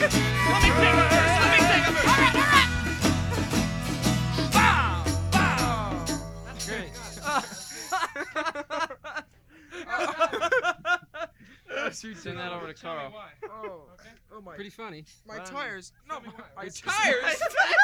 Let me take it first. Let me take it first. All right. Bow. Bow. That's great. Send that over to Carl. Oh, oh my. Pretty funny. My tires. No, my It's- tires.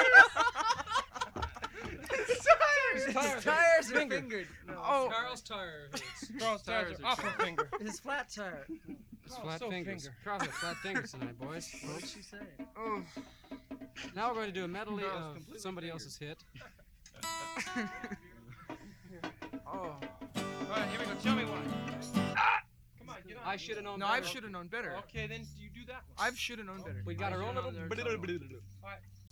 His tires. Tires are Fingered. fingered. Oh. Carl's tire hits. Carl's tires are off her finger. His flat tire. It's Oh, flat so fingers. finger. Carl's got flat fingers tonight, boys. What did she say? Oh. Now we're going to do a medley Carl's of completely somebody fingered. else's hit. Oh. All right, here we go. Tell me one. Come on, get on. I should have known No, better. I should have known better. Okay, then you do that one. I should have known better. We got our own little. All right.